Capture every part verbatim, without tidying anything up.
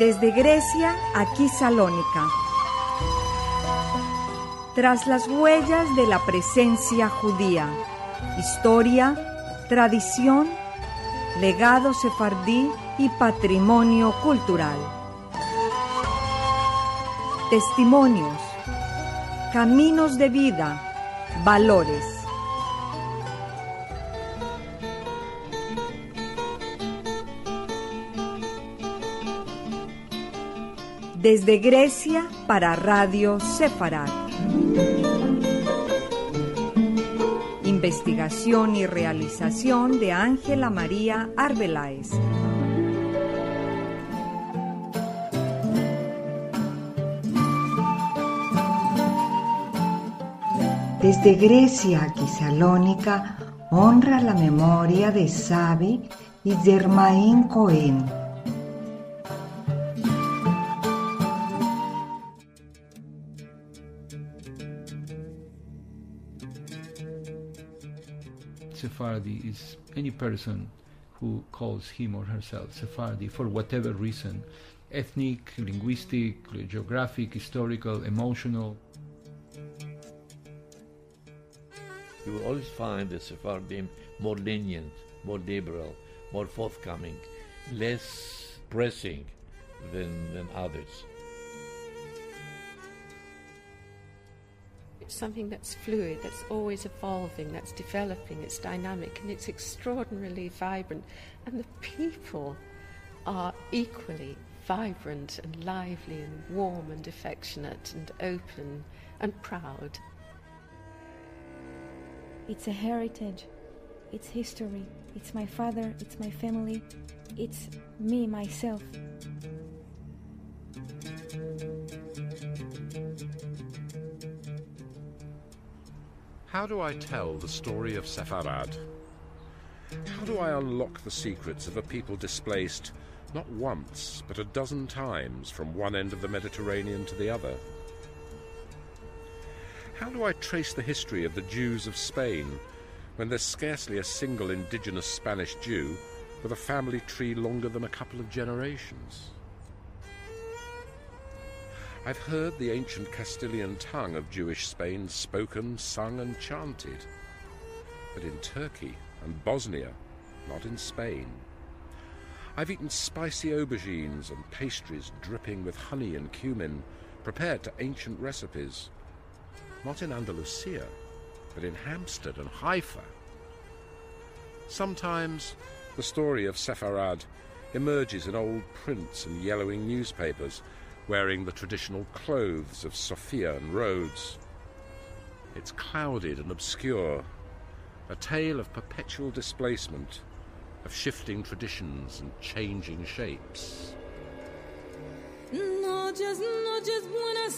Desde Grecia, aquí Salónica. Tras las huellas de la presencia judía, historia, tradición, legado sefardí y patrimonio cultural. Testimonios, caminos de vida, valores. Desde Grecia para Radio Sefarad. Investigación y realización de Ángela María Arbeláez. Desde Grecia aquí Salónica honra la memoria de Savi y Zermain Cohen. Sephardi is any person who calls him or herself Sephardi for whatever reason, ethnic, linguistic, geographic, historical, emotional. You will always find the Sephardim more lenient, more liberal, more forthcoming, less pressing than, than others. It's something that's fluid, that's always evolving, that's developing, it's dynamic, and it's extraordinarily vibrant. And the people are equally vibrant and lively and warm and affectionate and open and proud. It's a heritage, it's history, it's my father, it's my family, it's me, myself. How do I tell the story of Sepharad? How do I unlock the secrets of a people displaced not once, but a dozen times from one end of the Mediterranean to the other? How do I trace the history of the Jews of Spain when there's scarcely a single indigenous Spanish Jew with a family tree longer than a couple of generations? I've heard the ancient Castilian tongue of Jewish Spain spoken, sung and chanted, but in Turkey and Bosnia, not in Spain. I've eaten spicy aubergines and pastries dripping with honey and cumin, prepared to ancient recipes, not in Andalusia, but in Hampstead and Haifa. Sometimes the story of Sepharad emerges in old prints and yellowing newspapers, wearing the traditional clothes of Sophia and Rhodes. It's clouded and obscure, a tale of perpetual displacement, of shifting traditions and changing shapes. Noches, noches, buenas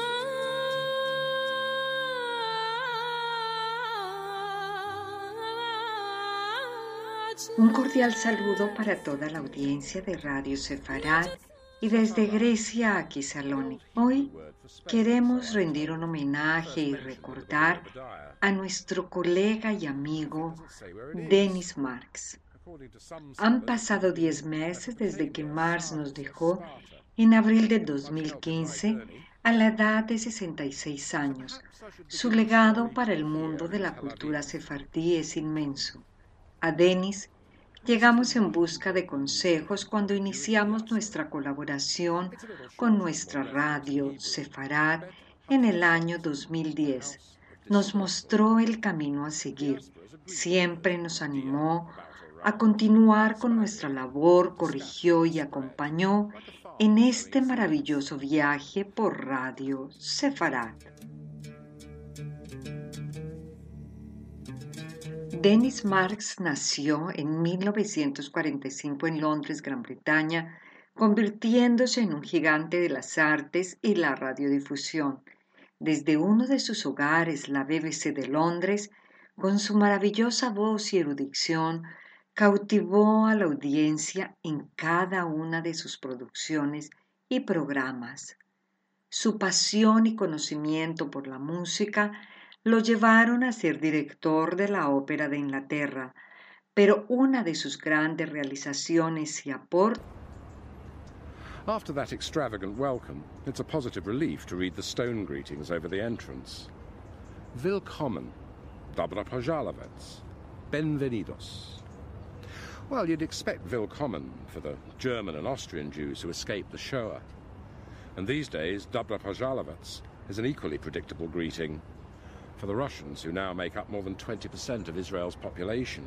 noches. Un cordial saludo para toda la audiencia de Radio Sefarad y desde Grecia aquí Salónica. Hoy queremos rendir un homenaje y recordar a nuestro colega y amigo Denis Marx. Han pasado diez meses desde que Marx nos dejó en abril de dos mil quince a la edad de sesenta y seis años. Su legado para el mundo de la cultura sefardí es inmenso. A Denis llegamos en busca de consejos cuando iniciamos nuestra colaboración con nuestra radio Sefarad en el año dos mil diez. Nos mostró el camino a seguir, siempre nos animó a continuar con nuestra labor, corrigió y acompañó en este maravilloso viaje por Radio Sefarad. Denis Marx nació en mil novecientos cuarenta y cinco en Londres, Gran Bretaña, convirtiéndose en un gigante de las artes y la radiodifusión. Desde uno de sus hogares, la B B C de Londres, con su maravillosa voz y erudición, cautivó a la audiencia en cada una de sus producciones y programas. Su pasión y conocimiento por la música lo llevaron a ser director de la Ópera de Inglaterra, pero una de sus grandes realizaciones y aportes After that extravagant welcome, it's a positive relief to read the stone greetings over the entrance. Willkommen, Dobra Požalovec, Benvenidos. Well, you'd expect Willkommen for the German and Austrian Jews who escaped the Shoah. And these days, Dobra Požalovec is an equally predictable greeting for the Russians, who now make up more than twenty percent of Israel's population.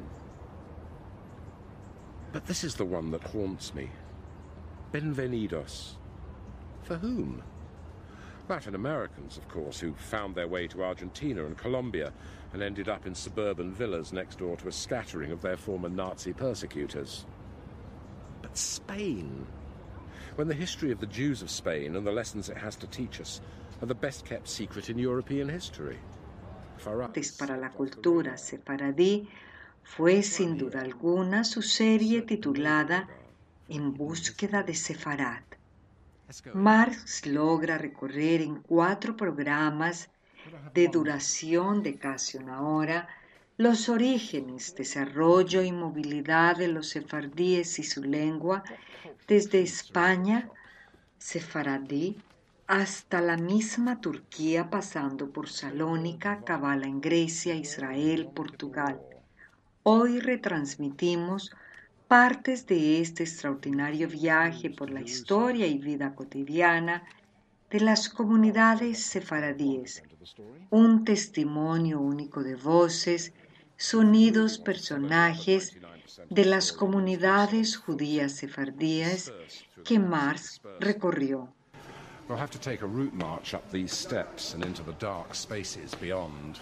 But this is the one that haunts me. Benvenidos. For whom? Latin Americans, of course, who found their way to Argentina and Colombia and ended up in suburban villas next door to a scattering of their former Nazi persecutors. But Spain, when the history of the Jews of Spain and the lessons it has to teach us are the best-kept secret in European history. Para la cultura sefaradí fue sin duda alguna su serie titulada En búsqueda de Sefarad. Marx logra recorrer en cuatro programas de duración de casi una hora los orígenes, desarrollo y movilidad de los sefardíes y su lengua desde España, sefaradí, hasta la misma Turquía, pasando por Salónica, Kabbalah en Grecia, Israel, Portugal. Hoy retransmitimos partes de este extraordinario viaje por la historia y vida cotidiana de las comunidades sefaradíes, un testimonio único de voces, sonidos, personajes de las comunidades judías sefardíes que Marx recorrió. We'll have to take a route march up these steps and into the dark spaces beyond.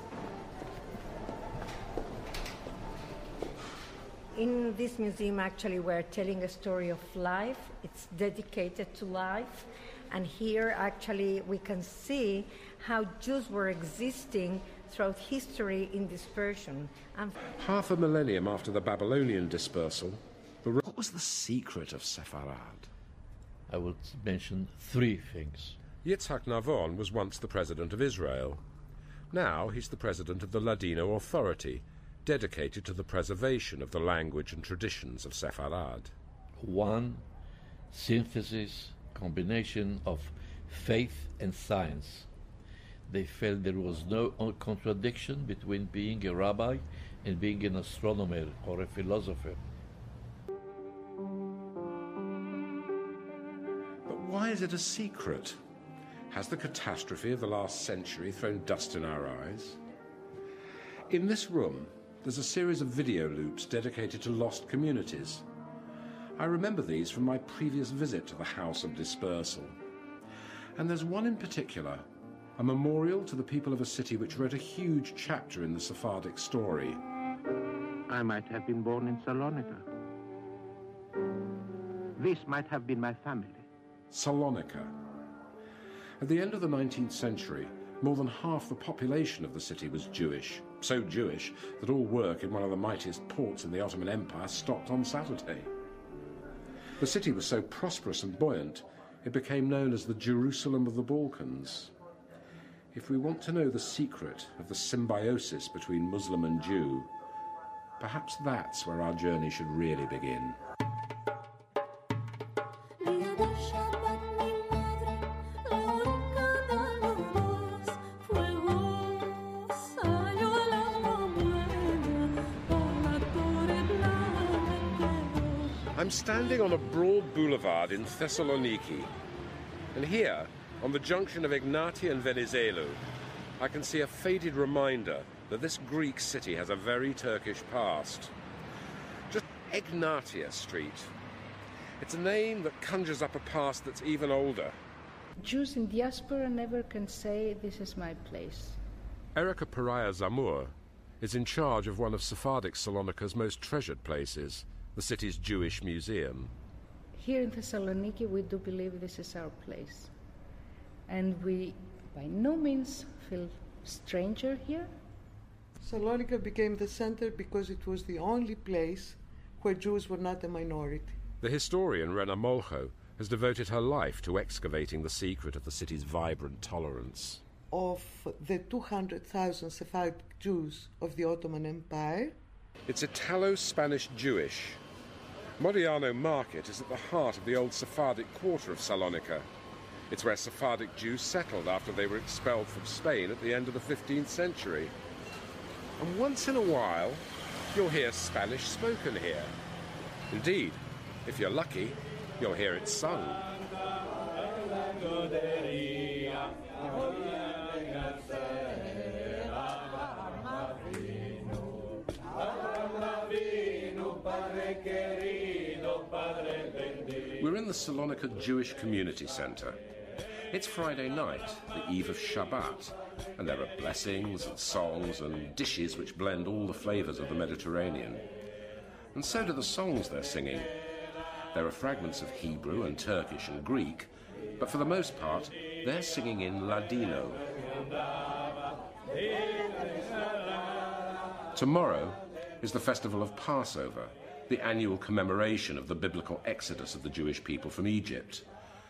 In this museum, actually, we're telling a story of life. It's dedicated to life. And here, actually, we can see how Jews were existing throughout history in dispersion. And half a millennium after the Babylonian dispersal, the... what was the secret of Sepharad? I would mention three things. Yitzhak Navon was once the president of Israel. Now he's the president of the Ladino Authority, dedicated to the preservation of the language and traditions of Sepharad. One synthesis, combination of faith and science. They felt there was no contradiction between being a rabbi and being an astronomer or a philosopher. But why is it a secret? Has the catastrophe of the last century thrown dust in our eyes? In this room, there's a series of video loops dedicated to lost communities. I remember these from my previous visit to the House of Dispersal. And there's one in particular, a memorial to the people of a city which wrote a huge chapter in the Sephardic story. I might have been born in Salonika. This might have been my family. Salonika. At the end of the nineteenth century, more than half the population of the city was Jewish, so Jewish that all work in one of the mightiest ports in the Ottoman Empire stopped on Saturday. The city was so prosperous and buoyant, it became known as the Jerusalem of the Balkans. If we want to know the secret of the symbiosis between Muslim and Jew, perhaps that's where our journey should really begin. I'm standing on a broad boulevard in Thessaloniki, and here, on the junction of Ignati and Venizelos, I can see a faded reminder that this Greek city has a very Turkish past. Just Egnatia Street. It's a name that conjures up a past that's even older. Jews in diaspora never can say, this is my place. Erika Pariah Zamur is in charge of one of Sephardic Salonika's most treasured places, the city's Jewish museum. Here in Thessaloniki, we do believe this is our place. And we by no means feel stranger here. Salonika became the center because it was the only place where Jews were not a minority. The historian Rena Molcho has devoted her life to excavating the secret of the city's vibrant tolerance. Of the two hundred thousand Sephardic Jews of the Ottoman Empire, it's Italo-Spanish Jewish, Modiano Market is at the heart of the old Sephardic quarter of Salonika. It's where Sephardic Jews settled after they were expelled from Spain at the end of the fifteenth century. And once in a while, you'll hear Spanish spoken here. Indeed, if you're lucky, you'll hear it sung. We're in the Salonika Jewish Community Centre. It's Friday night, the eve of Shabbat, and there are blessings and songs and dishes which blend all the flavours of the Mediterranean. And so do the songs they're singing. There are fragments of Hebrew and Turkish and Greek, but for the most part, they're singing in Ladino. Tomorrow is the festival of Passover, the annual commemoration of the biblical exodus of the Jewish people from Egypt.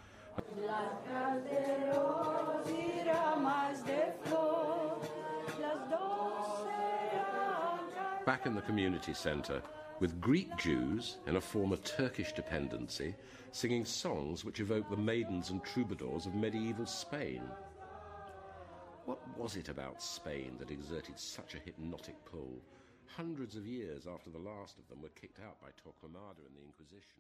Back in the community centre, with Greek Jews in a former Turkish dependency singing songs which evoke the maidens and troubadours of medieval Spain. What was it about Spain that exerted such a hypnotic pull, hundreds of years after the last of them were kicked out by Torquemada in the Inquisition?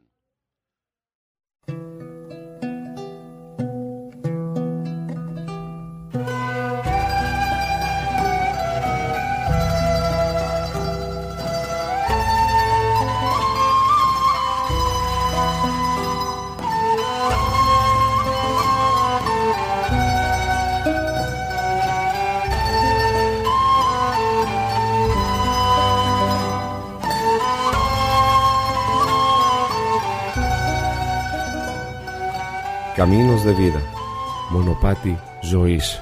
Caminos de vida, μονοπάτι ζωής.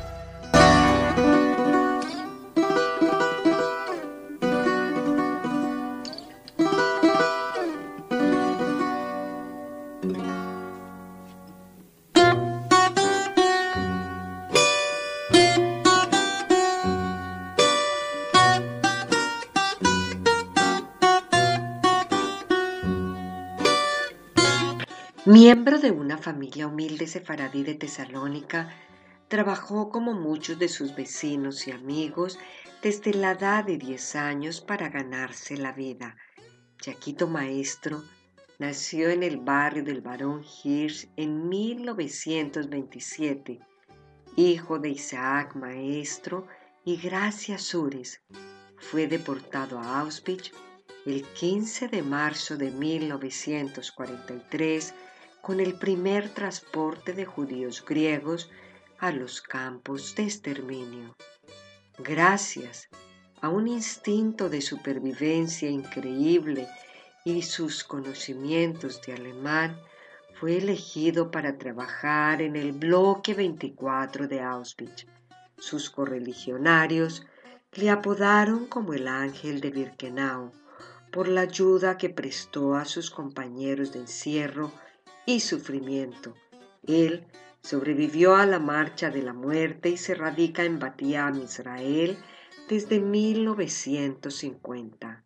Miembro de una familia humilde sefaradí de Tesalónica, trabajó como muchos de sus vecinos y amigos desde la edad de diez años para ganarse la vida. Yaquito Maestro nació en el barrio del Barón Hirsch en mil novecientos veintisiete, hijo de Isaac Maestro y Gracia Sures. Fue deportado a Auschwitz el quince de marzo de mil novecientos cuarenta y tres con el primer transporte de judíos griegos a los campos de exterminio. Gracias a un instinto de supervivencia increíble y sus conocimientos de alemán, fue elegido para trabajar en el bloque veinticuatro de Auschwitz. Sus correligionarios le apodaron como el ángel de Birkenau por la ayuda que prestó a sus compañeros de encierro y sufrimiento. Él sobrevivió a la marcha de la muerte y se radica en Bat Yam, Israel, desde mil novecientos cincuenta.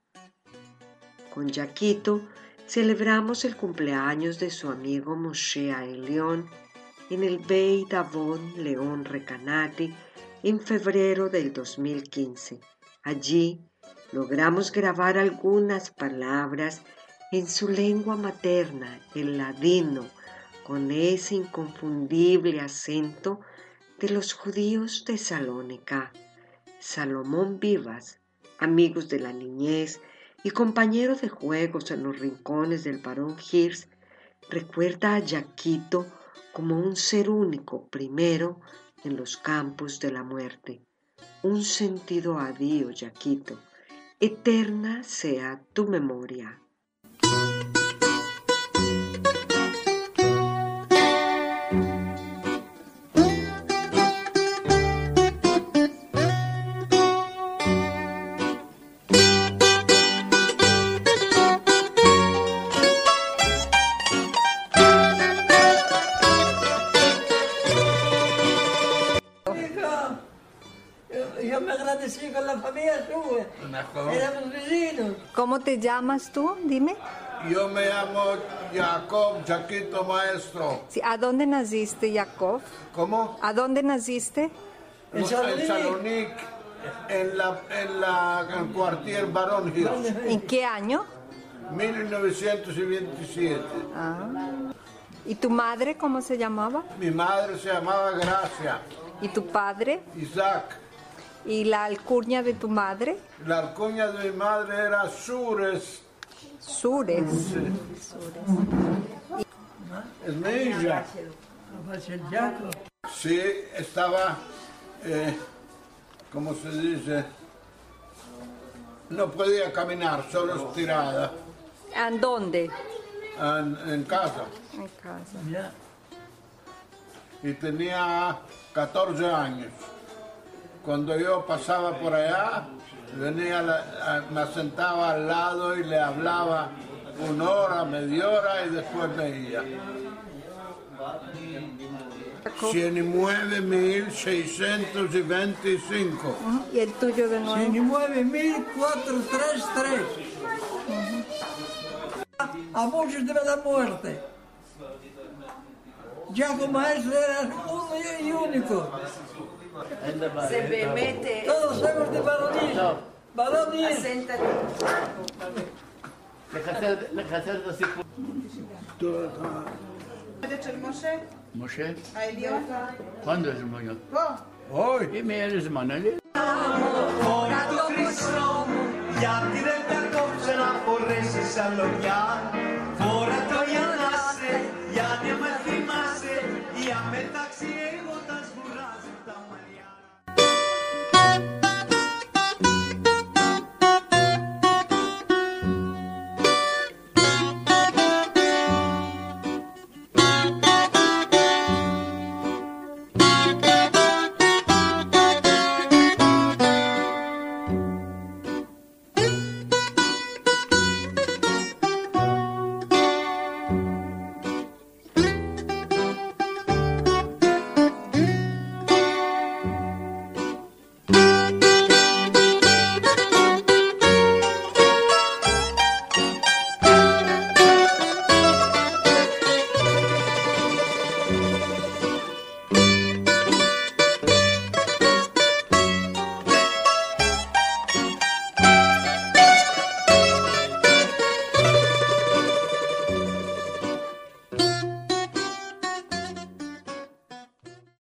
Con Yaquito celebramos el cumpleaños de su amigo Moshe León en el Beit Avon León Recanati en febrero del dos mil quince. Allí logramos grabar algunas palabras en su lengua materna, el ladino, con ese inconfundible acento de los judíos de Salónica. Salomón Vivas, amigos de la niñez y compañero de juegos en los rincones del Barón Hirsch, recuerda a Yaquito como un ser único primero en los campos de la muerte. Un sentido adiós, Yaquito. Eterna sea tu memoria. Yo me agradecí con la familia tuya. Éramos vecinos. ¿Cómo te llamas tú? Dime. Yo me llamo Jacob Chaquito Maestro. Sí, ¿a dónde naciste, Jacob? ¿Cómo? ¿A dónde naciste? En Salonique, en la en la en cuartier Baron Hills. ¿En qué año? mil novecientos veintisiete. Ah. ¿Y tu madre cómo se llamaba? Mi madre se llamaba Gracia. ¿Y tu padre? Isaac. ¿Y la alcurnia de tu madre? La alcurnia de mi madre era Sures. Sures. Sí. Sures. Es mi hija. Sí, estaba, eh, ¿cómo se dice? No podía caminar, solo estirada. ¿En dónde? En, en casa. En casa. Y tenía catorce años. Cuando yo pasaba por allá, venía, la, me sentaba al lado y le hablaba una hora, media hora y después me iba. cien y nueve mil seiscientos veinticinco. ¿Y el tuyo de nuevo? cien y nueve mil cuatrocientos treinta y tres. A muchos de la muerte. Jacob Maestro era uno y único. Se me mete. Todos somos de Baronil. Baronil. Moshe? Quando è sbagliato? Hoy. E me è sbagliato. Ora dopo Shlomo, Yati del Jacob se la vorresti salognar.